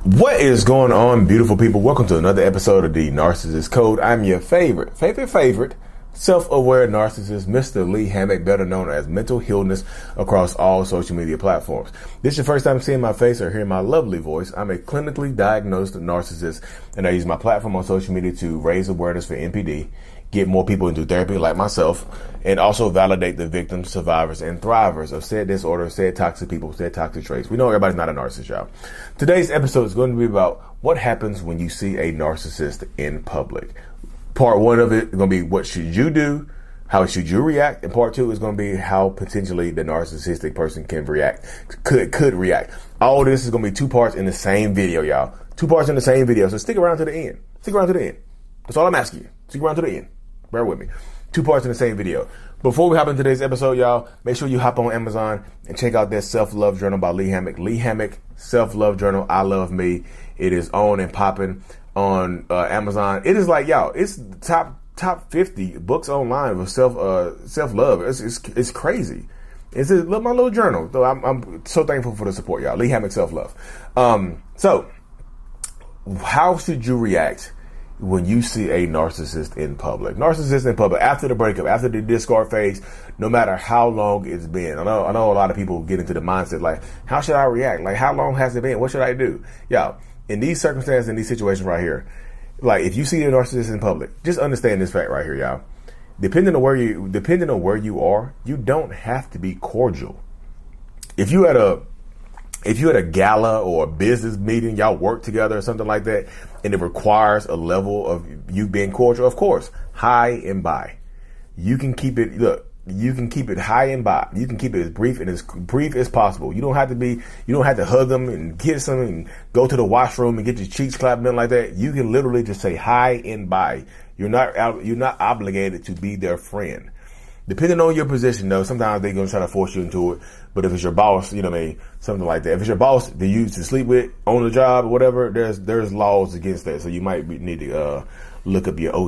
What is going on, beautiful people? Welcome to another episode of the Narcissist Code. I'm your favorite self-aware narcissist, Mr. Lee Hammock, better known as Mental Healness, across all social media platforms. This is your first time seeing my face or hearing my lovely voice. I'm a clinically diagnosed narcissist, and I use my platform on social media to raise awareness for NPD, get more people into therapy like myself, and also validate the victims, survivors, and thrivers of said disorder, said toxic people, said toxic traits. We know everybody's not a narcissist, y'all. Today's episode is going to be about what happens when you see a narcissist in public. Part one of it is going to be what should you do, how should you react, and part two is going to be how potentially the narcissistic person can react, could react. All this is going to be two parts in the same video, y'all. Two parts in the same video, so stick around to the end. Stick around to the end. That's all I'm asking you. Stick around to the end. Bear with me. Two parts in the same video. Before we hop into today's episode, y'all, make sure you hop on Amazon and check out that Self-Love Journal by Lee Hammock. Lee Hammock, Self-Love Journal, I Love Me. It is on and popping on Amazon. It is like, y'all, it's the top 50 books online of self-love. It's crazy. It's my little journal. So I'm so thankful for the support, y'all. Lee Hammock, Self-Love. So how should you react when you see a narcissist in public? Narcissist in public, after the breakup, after the discard phase, no matter how long it's been. I know a lot of people get into the mindset like, how should I react? Like, how long has it been? What should I do? Y'all, in these circumstances, in these situations right here, like if you see a narcissist in public, just understand this fact right here, y'all. Depending on where you are, you don't have to be cordial. If you at a gala or a business meeting, y'all work together or something like that, and it requires a level of you being cordial, of course, hi and bye. You can keep it, hi and bye. You can keep it as brief as possible. You don't have to hug them and kiss them and go to the washroom and get your cheeks clapped in like that. You can literally just say hi and bye. You're not obligated to be their friend. Depending on your position, though, sometimes they're going to try to force you into it. But if it's your boss, you know what I mean, something like that. If it's your boss that you used to sleep with on the job or whatever, there's laws against that. So you might need to look up your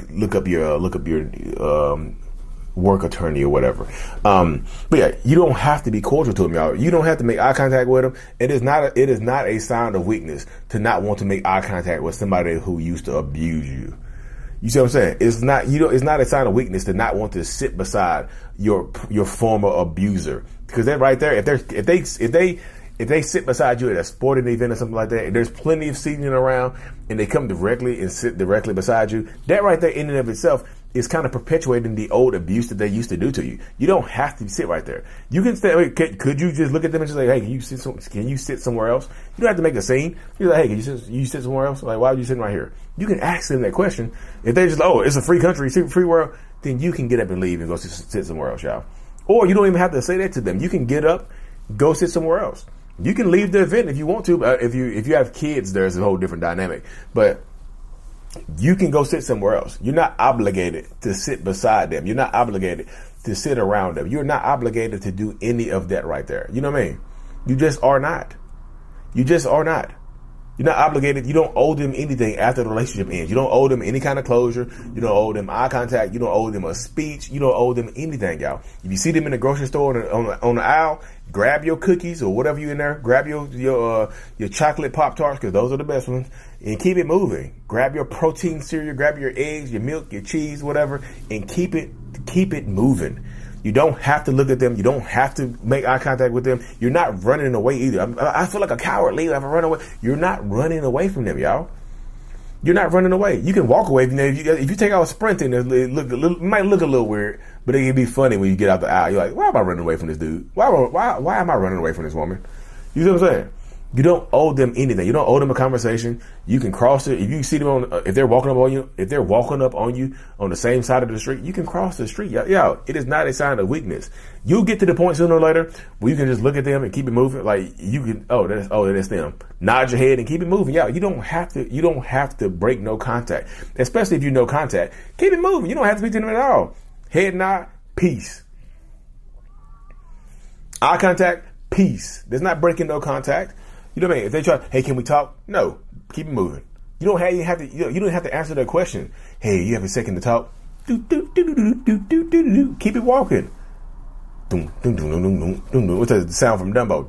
work attorney or whatever. But yeah, you don't have to be cordial to them, y'all. You don't have to make eye contact with them. It is not a sign of weakness to not want to make eye contact with somebody who used to abuse you. You see what I'm saying? It's not a sign of weakness to not want to sit beside your former abuser, because that right there, if they sit beside you at a sporting event or something like that, and there's plenty of seating around, and they come directly and sit directly beside you, that right there in and of itself is kind of perpetuating the old abuse that they used to do to you. You don't have to sit right there. You can stay. Could you just look at them and just say, hey, can you sit somewhere else? You don't have to make a scene. You're like, hey, can you sit somewhere else? Like, why are you sitting right here? You can ask them that question. If they just, oh, it's a free country, free world, then you can get up and leave and go sit somewhere else, y'all. Or you don't even have to say that to them. You can get up, go sit somewhere else. You can leave the event if you want to. If you have kids, there's a whole different dynamic. But you can go sit somewhere else. You're not obligated to sit beside them. You're not obligated to sit around them. You're not obligated to do any of that right there. You know what I mean? You just are not. You just are not. You're not obligated. You don't owe them anything after the relationship ends. You don't owe them any kind of closure. You don't owe them eye contact. You don't owe them a speech. You don't owe them anything, y'all. If you see them in the grocery store on the aisle, grab your cookies or whatever you in there. Grab your chocolate Pop-Tarts, because those are the best ones, and keep it moving. Grab your protein cereal. Grab your eggs, your milk, your cheese, whatever, and keep it moving. You don't have to look at them. You don't have to make eye contact with them. You're not running away either. I feel like a coward, Lee. If I run away, you're not running away from them, y'all. You're not running away. You can walk away from them. If you take out sprinting, it might look a little weird, but it can be funny when you get out the aisle. You're like, why am I running away from this dude? Why am I running away from this woman? You see what I'm saying? You don't owe them anything. You don't owe them a conversation. You can cross it. If you see them if they're walking up on you on the same side of the street, you can cross the street. Yo, it is not a sign of weakness. You'll get to the point sooner or later where you can just look at them and keep it moving. Like you can, that's them. Nod your head and keep it moving. Yeah, you don't have to break no contact, especially if you know contact. Keep it moving. You don't have to speak to them at all. Head nod, peace. Eye contact, peace. There's not breaking no contact. You know what I mean? If they try, hey, can we talk? No, keep it moving. You don't have to answer their question. Hey, you have a second to talk? Keep it walking. What's the sound from Dumbo?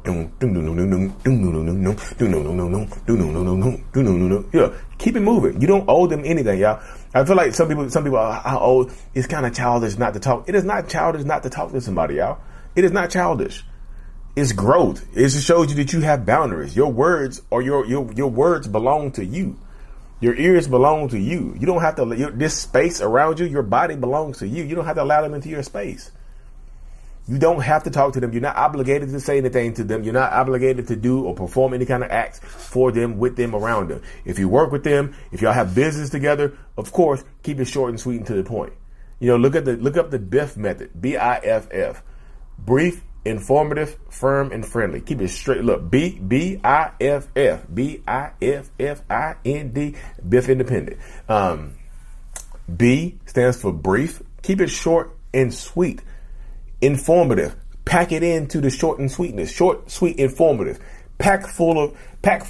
Yeah, keep it moving. You don't owe them anything, y'all. I feel like some people are old. It's kind of childish not to talk. It is not childish not to talk to somebody, y'all. It is not childish. It's growth. It just shows you that you have boundaries. Your words or your words belong to you. Your ears belong to you. You don't have to, this space around you, your body belongs to you. You don't have to allow them into your space. You don't have to talk to them. You're not obligated to say anything to them. You're not obligated to do or perform any kind of acts for them, with them, around them. If you work with them, if y'all have business together, of course, keep it short and sweet and to the point. Look up the BIFF method, BIFF. Brief, informative, firm, and friendly. Keep it straight. Look, BIFF, BIFFIND, BIFF independent. B stands for brief. Keep it short and sweet. Informative. Pack it into the short and sweetness. Short, sweet, informative. Pack full of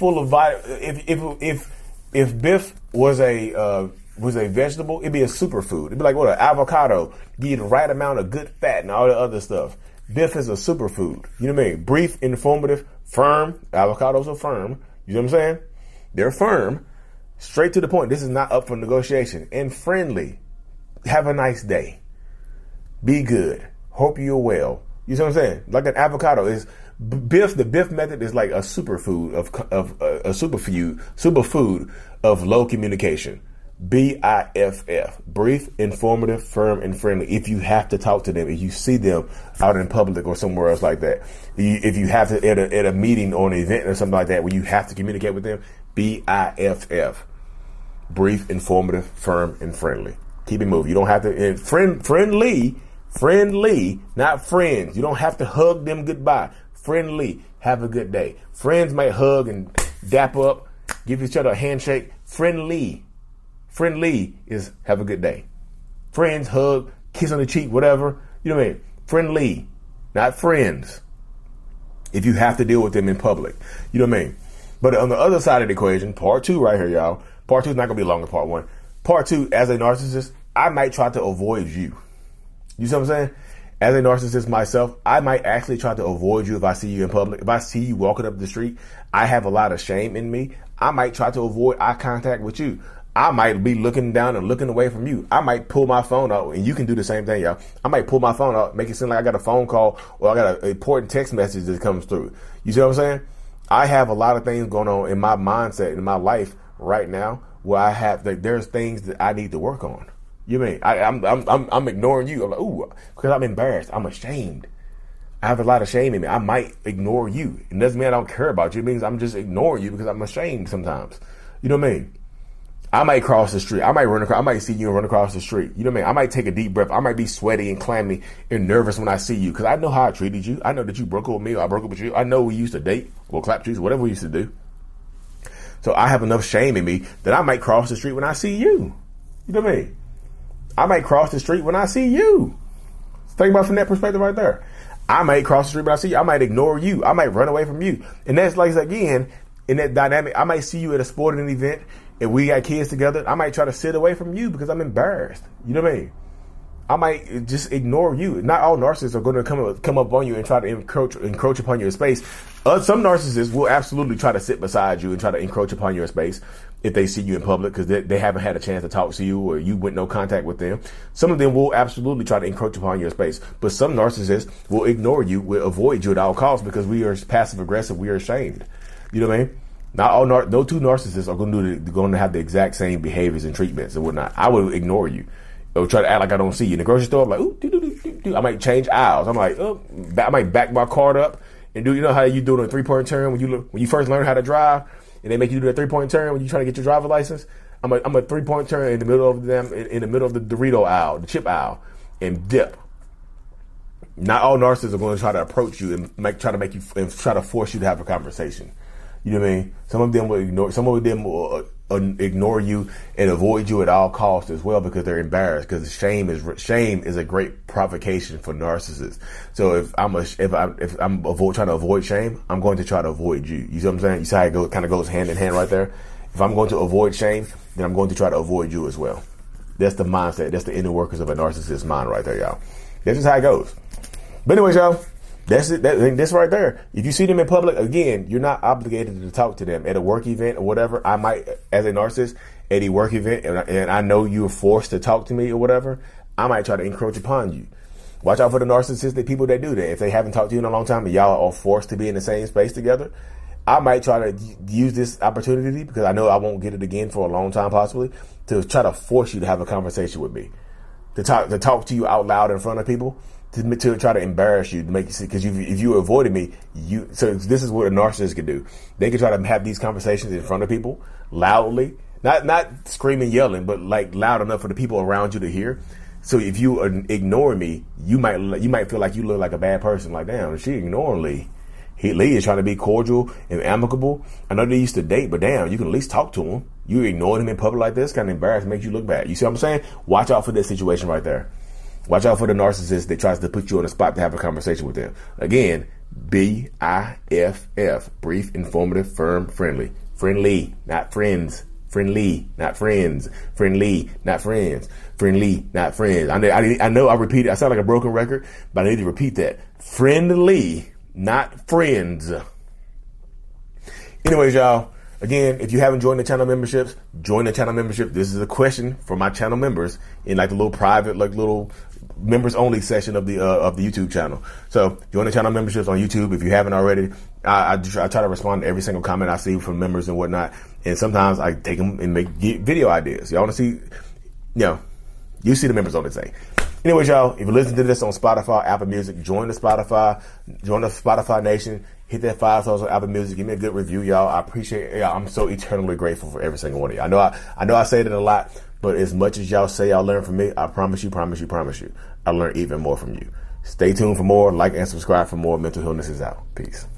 if BIFF was a vegetable, it'd be a superfood. It'd be like what, an avocado. Give you the right amount of good fat and all the other stuff. BIFF is a superfood. You know what I mean? Brief, informative, firm. Avocados are firm. You know what I'm saying? They're firm. Straight to the point. This is not up for negotiation. And friendly. Have a nice day. Be good. Hope you're well. You see what I'm saying? Like an avocado is BIFF. The BIFF method is like a superfood superfood of low communication. BIFF. Brief, informative, firm, and friendly. If you have to talk to them, if you see them out in public or somewhere else like that, if you have to at a meeting or an event or something like that where you have to communicate with them, BIFF. Brief, informative, firm, and friendly. Keep it moving. You don't have to, and friendly, not friends. You don't have to hug them goodbye. Friendly. Have a good day. Friends might hug and dap up, give each other a handshake. Friendly is have a good day. Friends, hug, kiss on the cheek, whatever. You know what I mean? Friendly, not friends. If you have to deal with them in public. You know what I mean? But on the other side of the equation, part 2 right here, y'all. Part 2 is not going to be longer than part 1. Part 2, as a narcissist, I might try to avoid you. You see what I'm saying? As a narcissist myself, I might actually try to avoid you if I see you in public. If I see you walking up the street, I have a lot of shame in me. I might try to avoid eye contact with you. I might be looking down and looking away from you. I might pull my phone out, and you can do the same thing, y'all. I might pull my phone out, make it seem like I got a phone call or I got an important text message that comes through. You see what I'm saying? I have a lot of things going on in my mindset, in my life right now, where I have there's things that I need to work on. You mean I'm ignoring you? I'm like, ooh, because I'm embarrassed. I'm ashamed. I have a lot of shame in me. I might ignore you. It doesn't mean I don't care about you. It means I'm just ignoring you because I'm ashamed sometimes. You know what I mean? I might cross the street. I might run across. I might see you and run across the street. You know what I mean? I might take a deep breath. I might be sweaty and clammy and nervous when I see you because I know how I treated you. I know that you broke up with me or I broke up with you. I know we used to date or clap trees, whatever we used to do. So I have enough shame in me that I might cross the street when I see you. You know what I mean? I might cross the street when I see you. Think about it from that perspective right there. I might cross the street when I see you. I might ignore you. I might run away from you. And that's like, again, in that dynamic, I might see you at a sporting event. If we got kids together, I might try to sit away from you because I'm embarrassed. You know what I mean? I might just ignore you. Not all narcissists are going to come up on you and try to encroach upon your space. Some narcissists will absolutely try to sit beside you and try to encroach upon your space if they see you in public because they haven't had a chance to talk to you or you went no contact with them. Some of them will absolutely try to encroach upon your space. But some narcissists will ignore you, will avoid you at all costs because we are passive aggressive. We are ashamed. You know what I mean? Not all no two narcissists are going to have the exact same behaviors and treatments and whatnot. I will ignore you. Or try to act like I don't see you in the grocery store. I'm like, ooh, I might change aisles. I'm like, I might back my cart up and do. You know how you do a 3-point turn when you first learn how to drive, and they make you do that 3-point turn when you trying to get your driver's license. I'm a 3-point turn in the middle of the Dorito aisle, the chip aisle, and dip. Not all narcissists are going to try to approach you and try to force you to have a conversation. You know what I mean? Some of them will ignore. Some of them will ignore you and avoid you at all costs as well because they're embarrassed. Because shame is a great provocation for narcissists. So if I'm trying to avoid shame, I'm going to try to avoid you. You see what I'm saying? You see how it kind of goes hand in hand right there. If I'm going to avoid shame, then I'm going to try to avoid you as well. That's the mindset. That's the inner workings of a narcissist's mind right there, y'all. That's just how it goes. But anyways, y'all, that's it. That's right there. If you see them in public, again, you're not obligated to talk to them at a work event or whatever. I might, as a narcissist, at a work event, and I know you're forced to talk to me or whatever, I might try to encroach upon you. Watch out for the narcissistic people that do that. If they haven't talked to you in a long time and y'all are forced to be in the same space together, I might try to use this opportunity, because I know I won't get it again for a long time possibly, to try to force you to have a conversation with me. To talk to you out loud in front of people, to try to embarrass you, to make you see, because if you avoided me, so this is what a narcissist can do. They can try to have these conversations in front of people loudly, not screaming, yelling, but like loud enough for the people around you to hear. So if you ignore me, you might feel like you look like a bad person. Like, damn, she ignoring Lee. Lee is trying to be cordial and amicable. I know they used to date, but damn, you can at least talk to him. You ignoring him in public like this, kind of embarrassed, makes you look bad. You see what I'm saying? Watch out for this situation right there. Watch out for the narcissist that tries to put you on the spot to have a conversation with them. Again, BIFF, brief, informative, firm, friendly. Friendly, not friends. Friendly, not friends. Friendly, not friends. Friendly, not friends. I know I repeat it. I sound like a broken record, but I need to repeat that. Friendly, not friends. Anyways, y'all, again, if you haven't joined the channel memberships, join the channel membership. This is a question for my channel members in like the little private, like little members only session of the YouTube channel. So join the channel memberships on YouTube if you haven't already. I try to respond to every single comment I see from members and whatnot. And sometimes I take them and get video ideas. Y'all want to see, you see the members only thing. Anyways, y'all, if you listen to this on Spotify, Apple Music, join the Spotify Nation. Hit that 5 stars on Apple Music. Give me a good review, y'all. I appreciate it. I'm so eternally grateful for every single one of you. I know I say it a lot, but as much as y'all say y'all learn from me, I promise you, I learn even more from you. Stay tuned for more. Like and subscribe for more. Mental Healness is out. Peace.